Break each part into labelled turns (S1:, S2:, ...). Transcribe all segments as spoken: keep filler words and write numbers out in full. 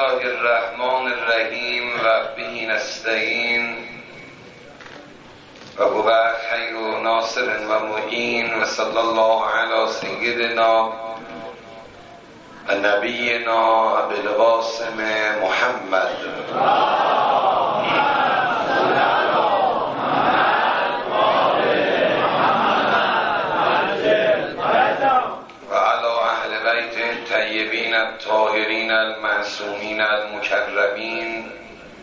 S1: الله الرحمن الرحیم و به نستعین و هو خیر ناصر و معین و صلی الله علی سیدنا و نبینا ابوالقاسم محمد طیبین الطاهرین المعصومین المکرمین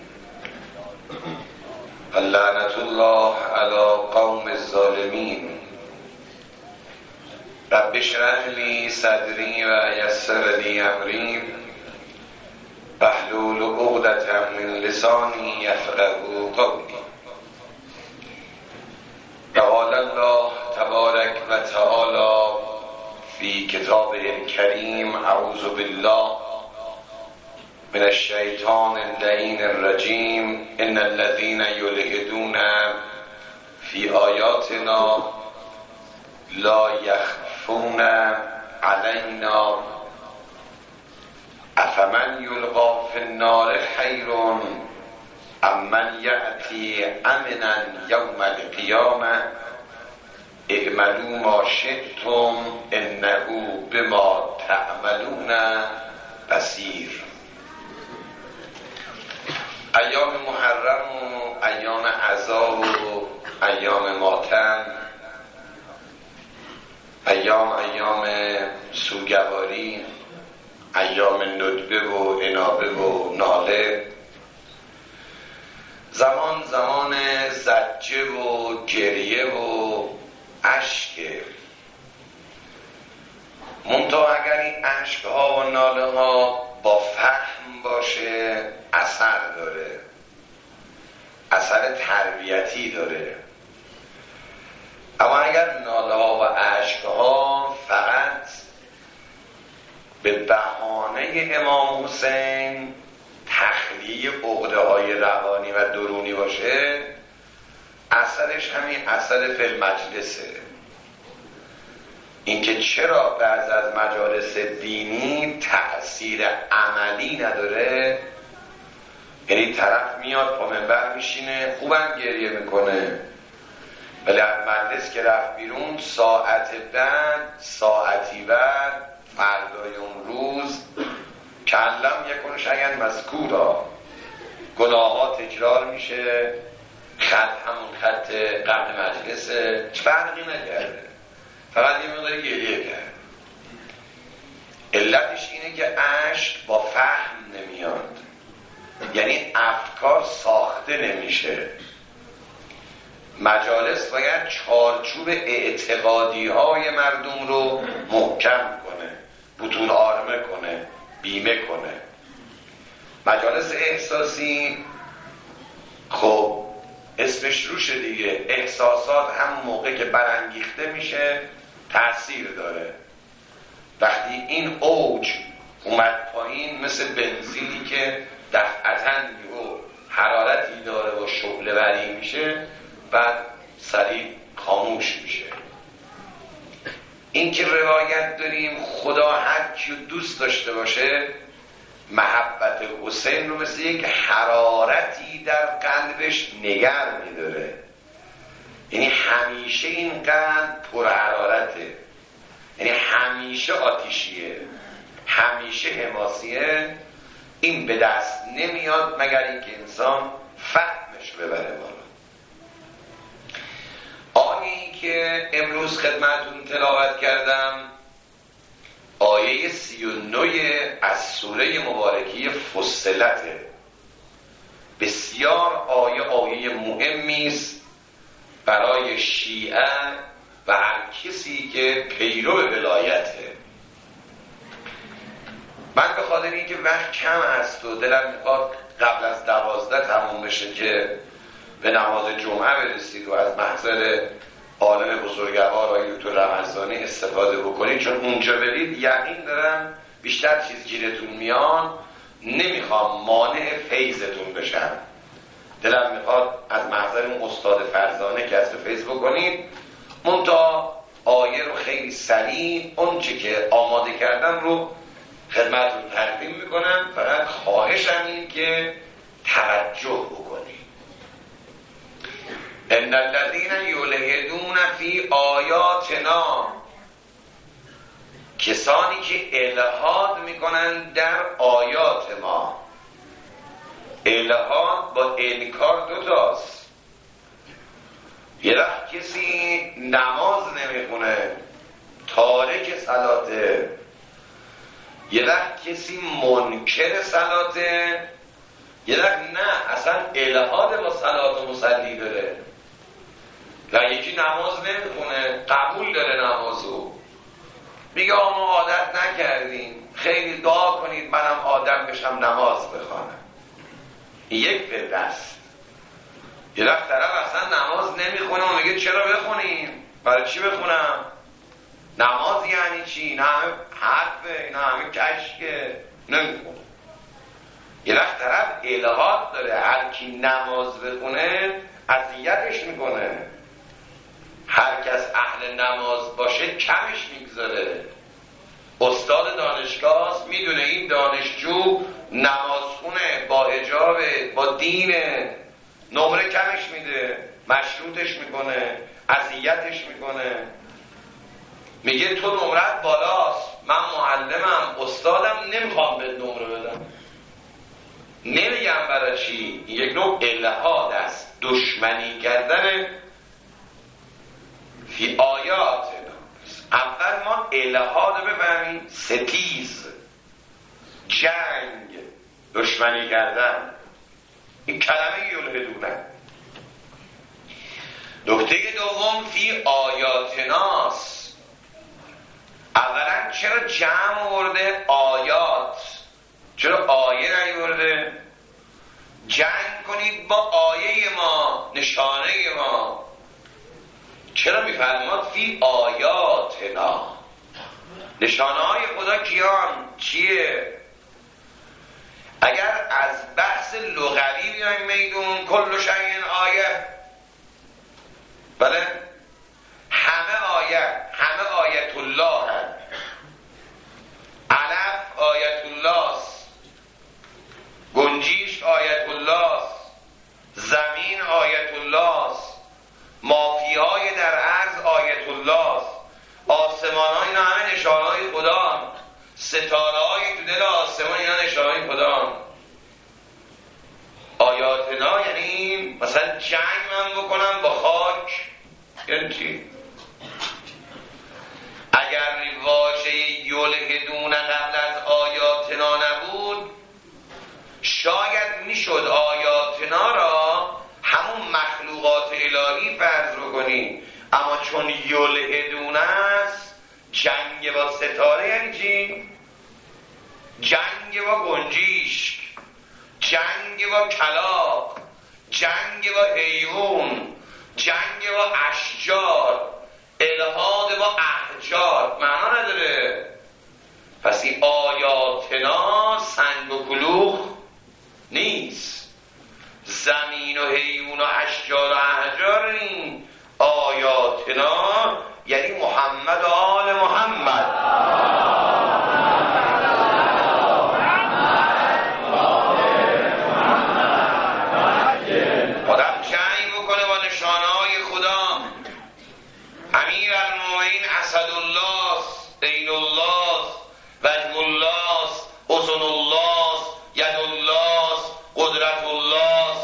S1: لعنت الله علی قوم الظالمین. رب اشرح لی صدری و یسر لی امری واحلل عقدة من لسانی یفقهوا قولی. قال الله تبارک و تعالی فی کتابه الکریم: اعوذ بالله من الشیطان اللعین الرجیم. ان الذین یلحدون فی آیاتنا لا یخفون علینا افمن یلقی فی النار خیر ام من یأتی امنا یوم القیامة اعملوا ما شئتم انه بما تعملون بصیر. ایام محرم و ایام عزا و ایام ماتم، ایام ایام سوگواری، ایام ندبه و انابه و ناله، زمان زمان زجه و گریه و عشقه. منتها اگر این عشق ها و ناله ها با فهم باشه اثر داره، اثر تربیتی داره. اما اگر ناله ها و عشق ها فقط به بهانه امام حسین تخلیه عقده های روانی و درونی باشه، اثرش همین اثر فی المجلسه. اینکه چرا بعض از مجالس دینی تأثیر عملی نداره، یعنی طرف میاد پا منبر میشینه خوبم گریه میکنه، ولی از مجلس که رفت بیرون ساعت بعد ساعتی بعد فردای اون روز کلم یکون شیئا مذکورا، گناهات تکرار میشه، خط همون خط قبل مجلسه، فرقی نکرده، فقط یه مقدار گریه کرد. علتش اینه که عشق با فهم نمیاد، یعنی افکار ساخته نمیشه. مجالس باید چارچوب اعتقادی های مردم رو محکم کنه، بطون آرمه کنه، بیمه کنه. مجالس احساسی خب اسمش روشه دیگه، احساسات هم موقع که برانگیخته میشه تأثیر داره. وقتی این اوج اومد پایین مثل بنزینی که دفعتاً یهو حرارتی داره و شعله بری میشه، بعد سریع خاموش میشه. این که روایت داریم خدا هر کیو دوست داشته باشه محبت حسین رو مثل یک حرارتی در قلبش نگر میداره، یعنی همیشه این قلب پر حرارته، یعنی همیشه آتیشیه، همیشه حماسیه. این به دست نمیاد مگر اینکه انسان فهمش ببره بالا. آیه‌ای که امروز خدمتون تلاوت کردم آیه سی و نه از سوره مبارکه فصلته. بسیار آیه آیه مهمی است برای شیعه و هر کسی که پیرو ولایته. من به خاطر اینکه وقت کم هست و دلم میخواد قبل از دوازده تموم بشه که به نماز جمعه برسید و از محضر عالم بزرگوار آقای دکتر رمضانی استفاده بکنید، چون اونجا برید یقین دارم بیشتر چیز گیرتون میان. نمیخوام مانع فیضتون بشم. دلم میخواد از محضر اون استاد فرزانه که از فیض بکنید. منتها آیه رو خیلی سریع اون چه که آماده کردم رو خدمتتون تقدیم میکنم. فقط خواهش دومش هم این که توجه بکنیم. ان الذین یلحدون فی آیاتنا، کسانی که الحاد میکنن در آیات ما. الحاد با انکار دوتاست. یه وقت کسی نماز نمیخونه، تارک صلاته. یه وقت کسی منکر صلاته. یه وقت نه، اصلا الحاد با صلات و مصلی داره. و یکی نماز نمیخونه، قبول داره نمازو، میگه ما عادت نکردیم، خیلی دعا کنید منم عادت بشم نماز بخوانم. یک فرقه است. یه وقت طرف اصلا نماز نمیخونه و میگه چرا بخونیم؟ برای چی بخونم؟ نماز یعنی چی؟ این همه حرفه، این همه کشکه، نمیخونه. یه وقت طرف الحاد داره، هر کی نماز بخونه اذیتش میکنه. هر کس اهل نماز باشه کمش میگذاره. استاد دانشگاه میدونه این دانشجو نمازخونه، با حجابه، با دینه، نمره کمش میده، مشروطش میکنه، اذیتش میکنه. میگه تو نمرت بالاست، من معلمم، استادم، نمیخوام به نمره بدم. نمیگم برای چی. یک نوع الحاد است، دشمنی کردن فی آیات. اول ما الحاد بفهمیم، ستیز، جنگ، دشمنی کردن. این کلمه یلحدونه. نکته دوم فی آیاتناست. اولا چرا جمع آورده آیات؟ چرا آیه نیورده؟ جنگ کنید با آیه ما، نشانه ما. چرا میفرماد فی آیاتنا؟ نشانه های خدا کیان؟ چیه؟ اگر از بحث لغوی بیایم میدون، کل شیء آیه، بله، همه آیه، همه آیت الله هست. علف آیت الله است، گنجیش آیت الله است، زمین آیت الله است، مافیای در عرض آیت الله است، آسمان ها اینا همه نشانه های خدا، ستاره های تو دل آسمان اینا نشانه های خدا. آیاتنا یعنی این مثلا جنگ من بکنم با خاک، یعنی چی؟ اگر واژه یلحدون قبل از آیاتنا نبود، شاید میشد آیاتنا را همون مخلوقات الهی فرض بکنی. اما چون یلحدون است، جنگ با ستاره یعنی چی؟ جنگ با گنجیشک، جنگ با کلاغ، جنگ با حیوان، جنگ با اشجار، الحاد با احجار، معنا نداره. پس این آیاتنا سنگ و کلوخ نیست، زمین و حیوان و اشجار و احجار این. آیاتنا یعنی محمد و آل محمد. آدم جنگ بکنه با نشانه های خدا. امیر المومنین اسدالله، عین الله، وجه الله، اذن الله، ید الله، قدرت الله.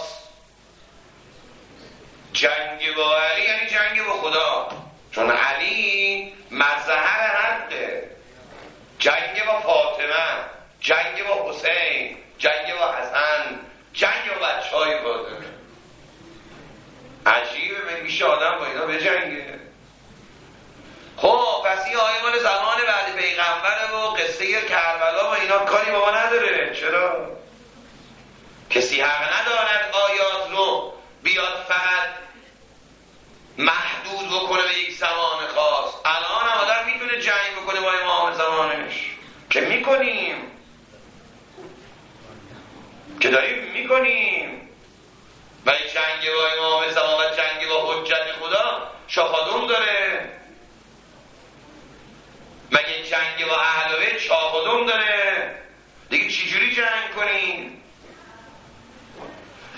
S1: جنگ با علی یعنی جنگ با خدا، چون علی مظهر حقه. جنگ با فاطمه، جنگ با حسین، جنگ با حسن، جنگ با بچه های فاطمه. عجیبه میشه آدم با اینا بجنگه. خب پس این آیه مال زمان بعد پیغمبره و قصه کربلا و اینا کاری با ما نداره. چرا؟ کسی حق ندارد آیات رو بیاد فقط محدود بکنه به یک زمان خاص. الان هم آدم میتونه جنگ بکنه با امام زمانش، که میکنیم، که داریم میکنیم. ولی جنگ با امام زمان و جنگ با حجت خدا شاخدون داره. مگه جنگ با اهل بیت شاخدون داره؟ دیگه چجوری جنگ کنیم؟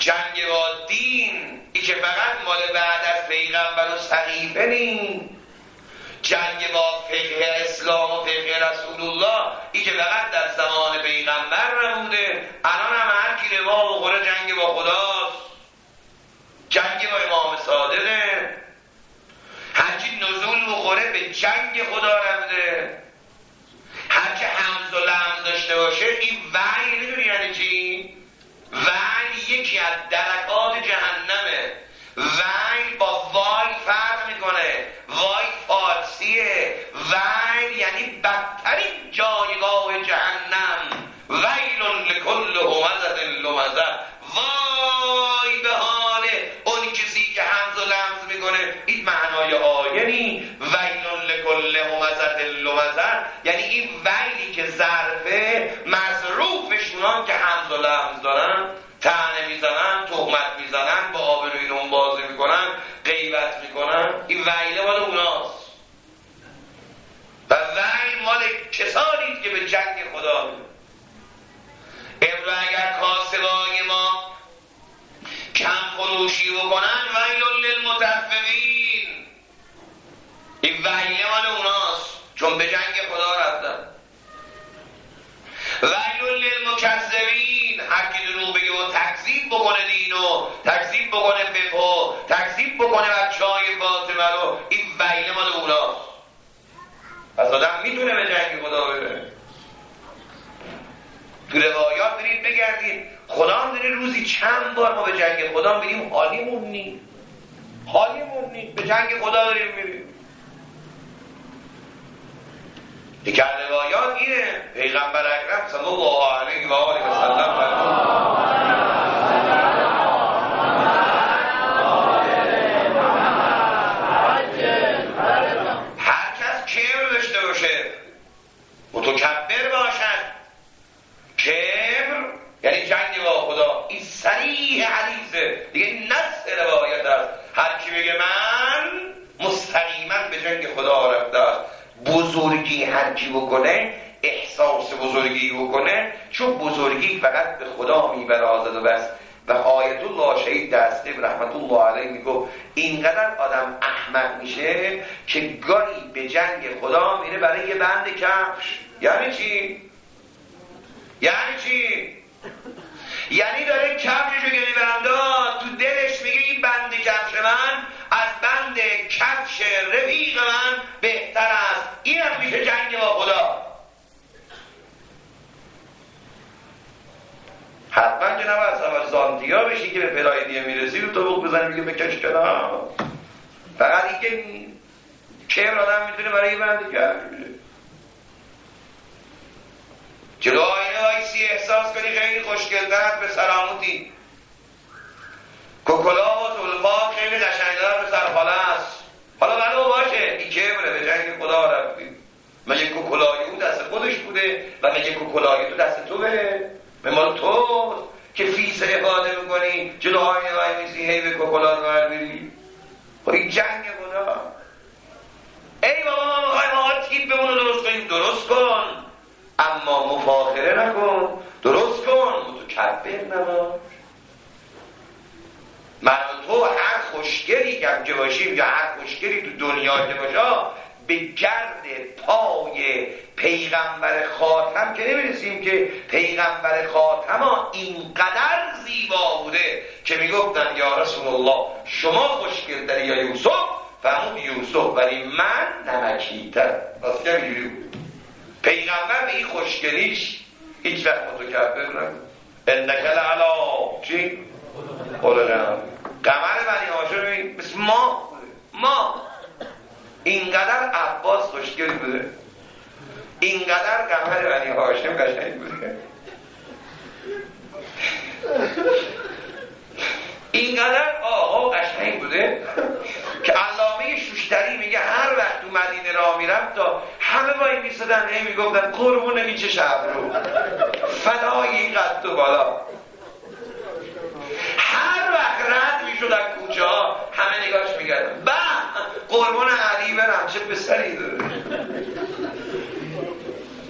S1: جنگ با دین ای که فقط مال بعد از پیغمبر و صحیفه نی، جنگ با فقه اسلام و فقه رسول الله ای که فقط در زمان پیغمبر نبوده، الان هم هر کی روا بخوره جنگ با خداست، جنگ با امام صادقه، هر کی نزول بخوره به جنگ خدا رفته، هر کی حمز و لمز داشته باشه این وحی. میدونی یعنی چی؟ وحی یکی از درکات جهنمه. وحی با وای فرق میکنه. وای فارسیه. وحی یعنی بدترین جایگاه جهنم. ویل لکل همزة لمزة. وای به حال اون کسی که حمز و لمز میکنه. این معنای آیه نی. ویل لکل همزة لمزة یعنی این ویلی که ظرفه مظروفشونان که حمز و لمز دارن، طعنه میزنن، تهمت میزنن، با آبروی اون بازی میکنن، غیبت میکنن، این ویله مال اوناست. و ویل مال کسانی که به جنگ خدا میره. امرو اگر کاسبای ما کم فروشی بکنن ویل للمطففین، این ویله مال اوناست چون به جنگ خدا رفتن. ویل للمکذبین، هر کی دروغ بگه و تکذیب بکنه دینو، تکذیب بکنه فقهو، تکذیب بکنه بچهای فاطمه رو، این ویله مال اوناست. پس آدم میتونه به جنگ خدا بره. تو روایات برید بگردید خدا هم داره روزی چند بار ما به جنگ خدا بریم، حالیمون نی حالیمون نی به جنگ خدا داریم میریم. یکی از روایات اینه پیغمبر اکرم صلی الله علیه و آله و سلم هر کس کبر داشته باشه، متکبر باشد. کبر یعنی جنگ با خدا. این صریح حدیثه دیگه، این نص روایت است. هر کی بگه من مستقیما به جنگ خدا رفته است. بزرگی هر کی بکنه، احساس بزرگی بکنه، چون بزرگی فقط به خدا میبرازد و بس. و آیت الله شهید دستیب رحمت الله علیه میگو اینقدر آدم احمق میشه که گاهی به جنگ خدا میره برای یه بند کفش. یعنی چی؟ یعنی چی؟ یعنی داره کفششو گریه برانداز، تو دلش میگه این بند کفش من از بند کفش رفیق من بهتر است. این هم میشه جنگ با خدا. حتما که نباید اول زانتیا بشی که به پرایدیه میرسی و تو بخ بزنی میگه بکش کنم. فقط این که کبر آدم میتونه برای این بند کفش میشه. جلو آینه آیسی احساس کنی خیلی خوشگل‌تر به سلامتی. کوکولا و زلفا خیلی قشنگ‌تر به سرحاله است. حالا بلو باشه این کبره، به جنگ خدا رفتیم. مگه کوکولای او دست خودش بوده و مگه کوکولای تو دست تو بره؟ به مال تو که فیس افاده میکنی جلو آینه آیسی هی به کوکولا رو بری. خب این جنگ خدا. ای بابا ما میخوایم آقا تیپ بمونو درست کنیم، درست کن، اما مفاخره نکن، درست کن، متکبر نباش. من و تو هر خوشگلی که باشیم یا هر خوشگلی تو دنیا که باشه به گرد پای پیغمبر خاتم که نمیرسیم که پیغمبر خاتم ها اینقدر زیبا بوده که میگفتن یا رسول الله شما خوشگل‌تری یا یوسف؟ فرمود یوسف ولی من نمکی‌تر. واسه که اینجوری بود. پیغمبر به این خوشگلیش هیچ وقت متکبر نبود. انک لعلی چی؟ خلق قمر بنی هاشم ببین مثل ما ما اینقدر عباس خوشگل بوده، اینقدر قمر بنی هاشم قشنگ بوده، اینقدر آقا قشنگ بوده که علامه شوشتری میگه هر وقت تو مدینه راه میرفت تا همه وای میسادن هی میگفتن قربون میچه شب رو فدای این قد و بالا. هر وقت رد میشد از کوچه ها همه نگاش میگردن به قربون علی برم چه پسری داره.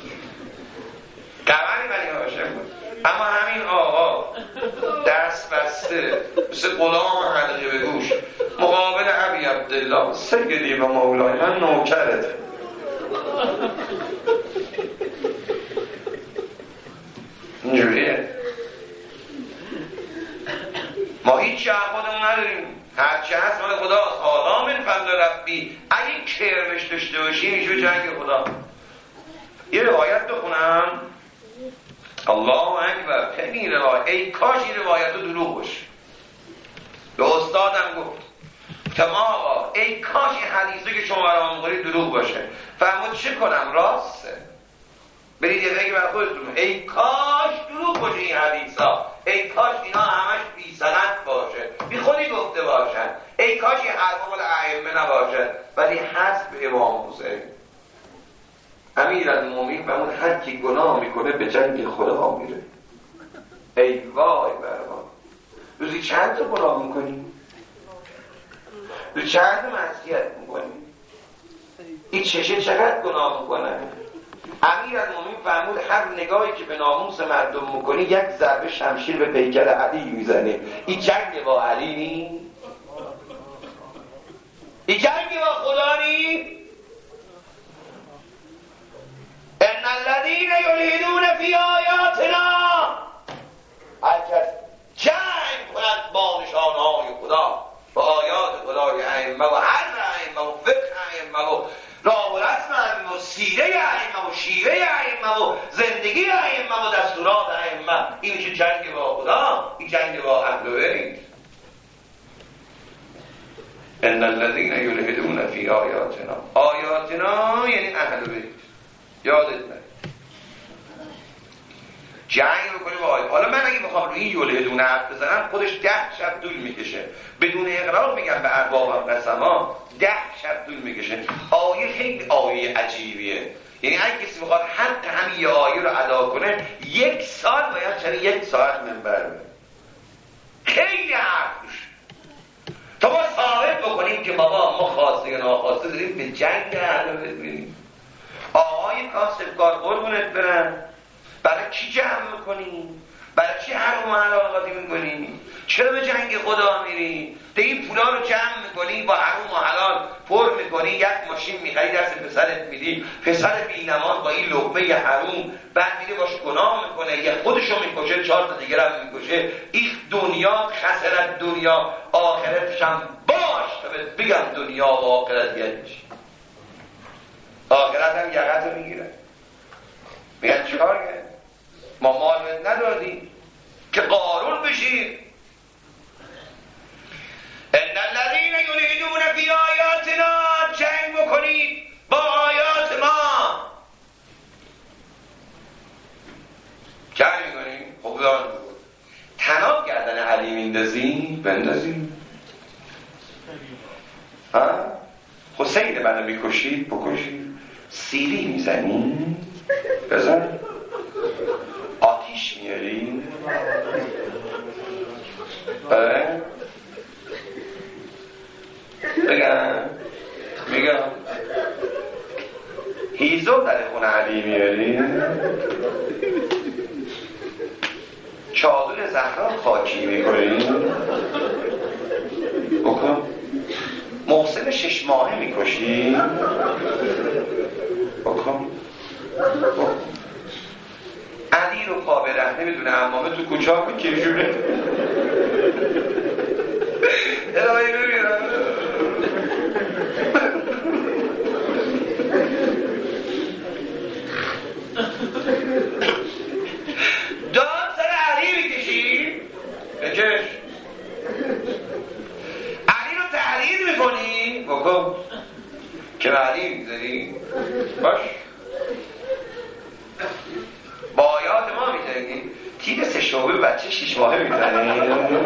S1: قمر بنی هاشم بود. اما همین آقا دست بر بسته مثل غلام حلقه به گوش مقابل ابی عبدالله سیدی و مولای من نوکرت اینجوریه. ما هیچ خودمون نداریم، هرچی هست مال خدا. حالا من فضل ربی اگه کرمش داشته باشی میشه جنگ خدا. یه روایت بخونم. الله اکبر. خیلی روایت، ای کاش این روایت رو دروغ باشه. به استادم گفت که ما آقا ای کاش این حدیثه که شما برام می‌خونید دروغ باشه. فرمود چه کنم؟ راسته. برید یه بگی بر خودتون ای کاش دروغ باشه این حدیثا، ای کاش اینا همش بی سند باشه، بی خودی گفته باشن، ای کاش این حرفا مال ائمه نباشه، ولی هست به امام حسین. امیرالمومنین فرمود هر کی گناه میکنه به جنگ خدا میره. ای وای برام، روزی چند تا گناه میکنی؟ روزی چند تا معصیت میکنی؟ این چشه چقدر گناه میکنه؟ امیرالمومنین فرمود هر نگاهی که به ناموس مردم میکنی یک ضربه شمشیر به پیکر علی میزنه. این جنگ با علی نی؟ این جنگ با خدا نی؟ ان الذین یلحدون فی آیاتنا، هر کس جنگ کند با نشانهای خدا، با آیات خدای ائمه و هر ائمه و فقه ائمه و راه و رسم ائمه و سیره ائمه و شیوه ائمه و زندگی ائمه و دستورات ائمه، این میشه جنگ با خدا. این جنگ با اهل بیت. ان الذین یلحدون فی آیاتنا، آیاتنا یعنی اهل بیت. یادت نره جنگ بکنی با آیات. حالا من اگه بخوام روی این یلحدون حرف بزنم خودش ده شب طول میکشه. بدون اقرار میگم به ارباب قسما ده شب طول میکشه. آیه خیلی آیه عجیبیه. یعنی اگه کسی بخواد حتی همین یه آیه رو ادا کنه یک سال باید چند یک ساعت منبر بره. خیلی حرف روش تا ما ثابت بکنیم که بابا ما خواسته یا ناخواسته داریم به جنگ اهل بیت میریم. آقای کاسبکار قربونت برن، برای چی جمع میکنی؟ برای چی حرم و حلالاتی میکنی؟ چرا به جنگ خدا میری؟ ده این پولا رو جمع میکنی با حرم و حلال پر میکنی، یک ماشین میخری دست پسرت میدی، پسر بینمان با این لقمه حروم بعد میره باش گناه میکنه، یه خودشو میکشه، چهار تا دیگر هم میکشه. این دنیا خسرت دنیا، آخرتش هم باش تا بگم دنیا و آخرت یعنی چی. آخرت هم یقت رو میگیره. میگن چیکار کرد؟ ما مال ندادیم که قارون بشیم. ان الذین یلحدون فی آیاتنا، جنگ بکنید با آیات ما. جنگ میکنیم خب بیان بگو تناب گردن علی میندازیم بندازیم. ها حسین منو میکشید بکشید. سیلی میزنی بزن. آتیش میاری آره بگم میگم هیزم در خونه علی میاری. چادر زهرا خاکی میکنی بکن. محسن شش ماهه میکشی بکن. بکن. علی رو پا به رهنه بدونه امامه تو کوچه ها میکشونه. الهی ببینم داد سر علی میکشی بکش. علی رو تحلیل میکنی بکن که به علی میذاری باش. با آیات ما میزنی. تیر سه شعبه بچه شیش ماهه میزنی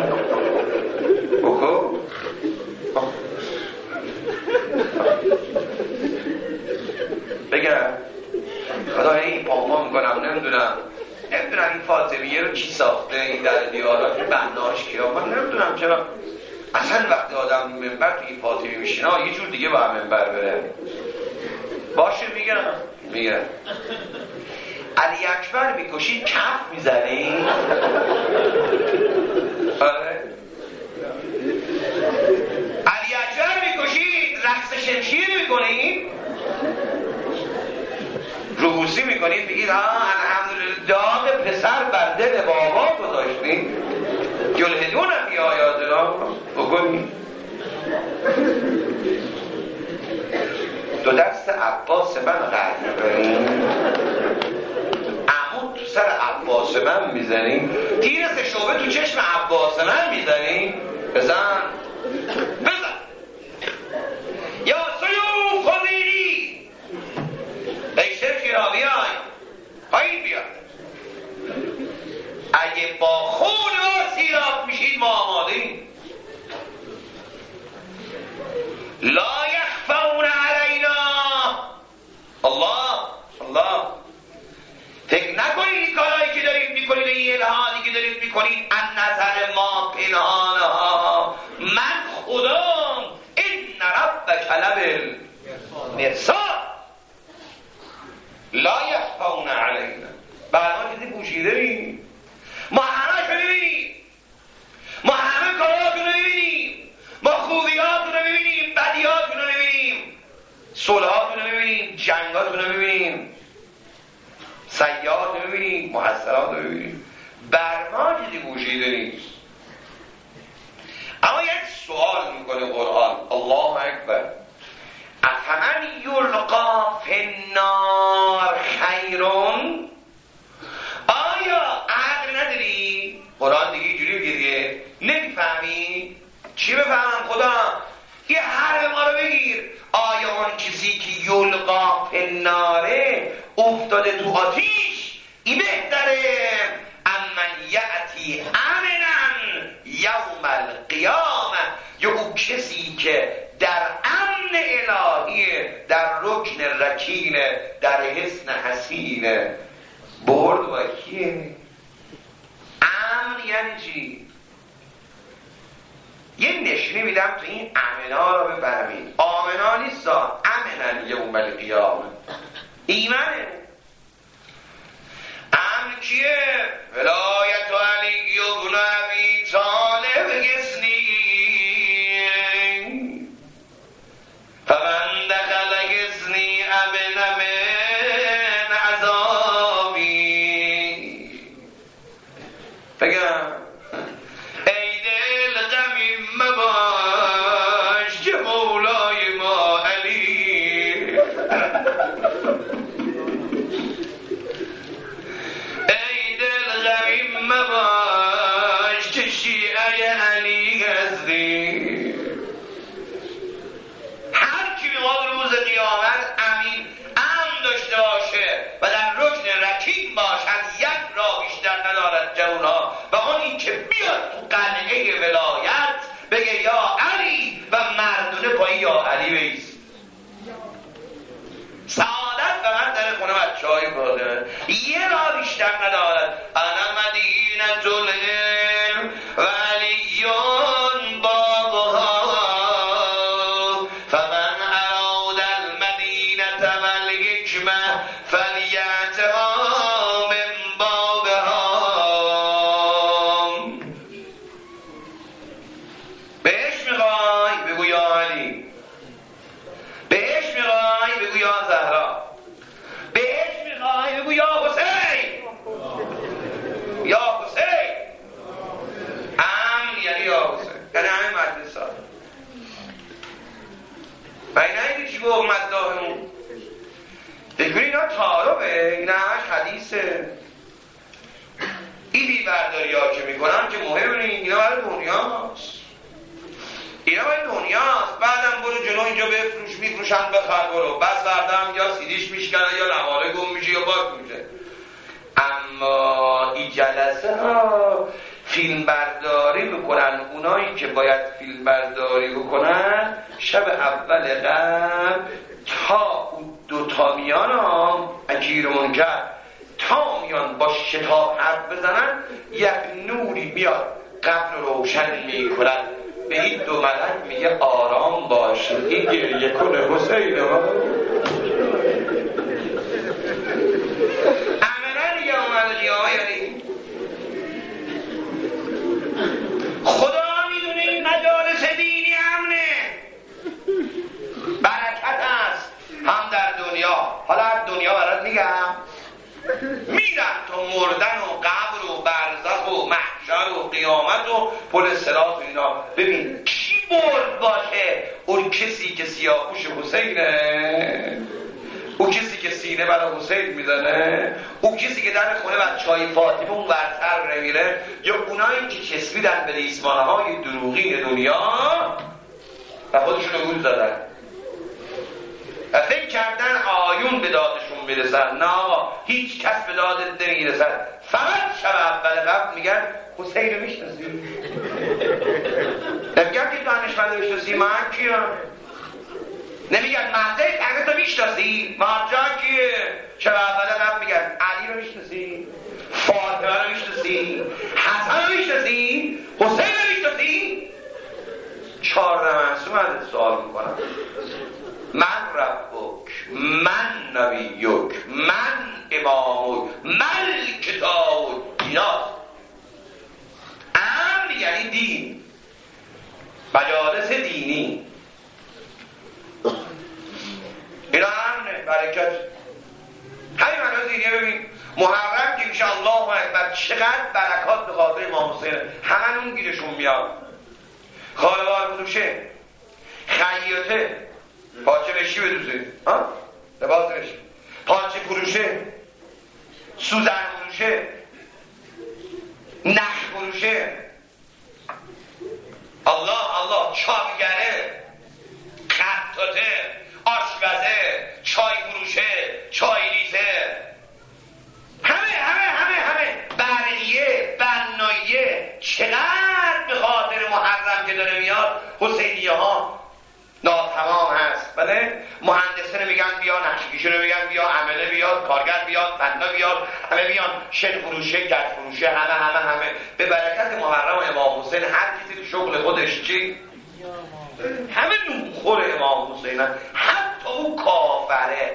S1: بکن. بگم خدا این پاما میکنم نمیدونم نمیدونم این فاطمیه رو کی ساخته، این در دیارات بناش کیا، من نمیدونم چرا اصلا وقتی آدم منبر تو این فاطمی میشینه یه جور دیگه با منبر بره. باشه میگم میگم علی اکبر میکشی کف میزنی. آره عباس من قرد میکنیم؟ عمود تو سر عباس من میزنیم؟ تیر سه شعبه تو چشم عباس من میزنیم؟ بزن بزن یا سیوف خمیری ای شرکی را بیای پایین بیای. اگه با خون ما سیراب میشید ما آمادهیم. لا یخفون علینا. الله الله فکر نکنید این کارهایی که دارید میکنید، این الهادی که دارید میکنید از نظر ما پنهانه ها. من خدام این ربک لبالمرصاد لا یخفون علینا. برای چیزی پوشیده بیم، ما همه شو ببینیم، ما همه کارهاتون رو ببینیم، ما خوبیاتون رو ببینیم، بدیاتون رو ببینیم، صلحاتون رو ببینیم، جنگاتون رو ببینیم، سیاحات رو ببینیم، محصرات رو ببینیم. بر ما چیزی پوشیده نیست. اما یک سوال میکنه قرآن، الله اکبر، افمن یلقا فی النار خیرون. آیا عقل نداری؟ قرآن دیگه اینجوری بگیریه نمیفهمی؟ چی بفهمم خدا؟ یه حرف ما رو بگیر. آیا اون کسی که یلقا فی الناره افتاده تو آتیش این بهتره امن یأتی امنا یوم القیامه، یا او کسی که در امن الهیه، در رکن رکینه، در حسن حسینه؟ برد با کیه؟ امن یعنی چی؟ یه نشونی میدم تو این امنا رو بفهمید. آمنا نیستا، امنن یوم القیامه، ایمنه. امن کیه؟ ولایت علی بن ابی طالب گسنی فمن دخل گسنی امن من عذابی. بگم ای دل غمی مباش که مولای ما علی، ای دل غمی مباش که شیعه علی هستی. هر کی میخواد روز قیامت امین امن داشته باشه و در رکن رکین باشد، یک راه بیشتر ندارد جوانها، و اون این که بیاد تو قلعه ولایت بگه یا علی و مردونه پایی یا علی بیست. سعادت فقط در خونه بچه های باده، یه راه بیشتر ندارد. انا مدینة العلم و علیون بابها فمن اراد المدینة و الحکمة فلیأتها من بابها. بهش میخوای بگو یا علی، بهش میخوای بگو یا زهرا، بهش میخوای بگو یا حسین، یا حسین. امن یعنی یا حسین، یعنی همین مجلس ها. باید نهیدی چی گفت مداهمون؟ بگوی اینا تعارفه، این همش حدیثه. این بیبرداری ها که میکنم که مهم نیست، اینا برای دنیاست، اینا برای دنیاست. بعدم برو جلو اینجا بفروش، میفروشن بخر برو، بس بردم یا سیدیش میشکنن یا نواله گم میشه یا باک میشه. اما این جلسه ها فیلم برداری بکنن، اونایی که باید فیلم برداری بکنن شب اول قبل تا دوتا میان هم اجیر منکر تا میان با شتاب حرف بزنن، یک نوری میاد قبر روشن میکنن، به این دو ملک میگه آرام باش، این گریه کنه حسین ها. امنه دیگه اومده دیگه یعنی خدا میدونه این مجالس دینی امنه، برکت است هم در دنیا. حالا در دنیا برات میگم میرم تا مردن و قبر و برزخ و محشر و قیامت و پل صراط و اینا. ببین کی برد باشه؟ اون کسی که سیاه‌پوش حسینه، او کسی که سینه برای حسین میزنه، او کسی که در خونه بچه‌های فاطمه اون ورتر نمیره، یا اونایی که چسبیدن به ریسمانهای دروغین دنیا و خودشون رو گول زدن و فکر کردن آیون به دادشون میرسن. نه آقا، هیچ کس به دادت نمیرسن. فقط شب اول قبل میگن حسین رو میشناسی؟ نمیگن که دانشمند رو میشناسی؟ من کیم؟ نمیگن مهده تقیت رو میشناسی؟ مرجع کیه؟ شب اول قبل میگن علی رو میشناسی؟ فاطمه رو میشناسی؟ حسن رو میشناسی؟ حسین رو میشناسی؟ چهار معصوم ازت سوال میکنم. من ربک، من نبیک، من امامک، من کتابک. ایناست امر، یعنی دین، مجالس دینی. اینا امنه، برکت. همین مجالس دینیه. ببین محرم که میشه الله اکبر، چقدر برکات به خاطر امام حسین، همون گیرشون میاد. خالوار فروشه، خیاطه، پاچه بشی بدوزه، ها؟ لباس بشی، پاچه فروشه، سوزن فروشه، نخ فروشه، الله الله، چاپگره، خطاطه، آشپزه، چای فروشه، چای لیزه، همه همه همه همه برقیه، بناییه. چقدر به خاطر محرم که داره میاد حسینیه ها ناتمام هست. بله، مهندسه میگن بیا، نقشکیشه رو میگن بیا، عمله بیاد، کارگر بیاد، بنا بیاد، همه بیان، شن فروشه، گرد فروشه، همه همه همه به برکت محرم و امام حسین. هر کسی تو شغل خودش چی؟ همه نونخور امام حسین. حتی او کافره،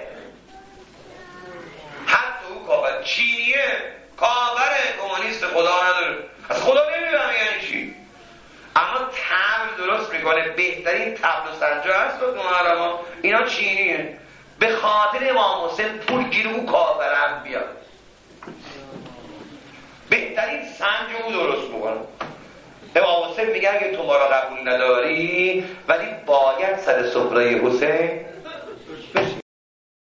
S1: حتی او کافره، چینیه، کافره، کمونیست، خدا نداره، از خدا نمیدونم یعنی چی، اما طبل درست میکنه. بهترین طبل و سنجا هست و محرم اینا چینیه. به خاطر امام حسین پول گیر او کافره هم بیاد. بهترین سنج او درست میکنه. امام حسین میگن که تو ما را قبول نداری ولی باید سر سفره حسین